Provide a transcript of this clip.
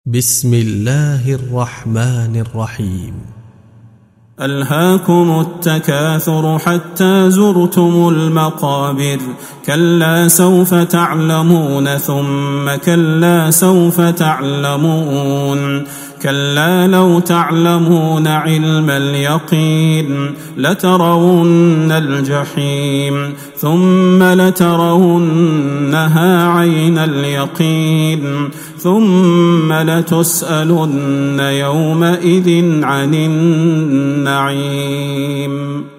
بسم الله الرحمن الرحيم. ألهاكم التكاثر حتى زرتم المقابر، كلا سوف تعلمون ثم كلا سوف تعلمون، كلا لو تعلمون علم اليقين لترون الجحيم ثم لترونها عين اليقين ثم لتسألن يومئذ عن النعيم.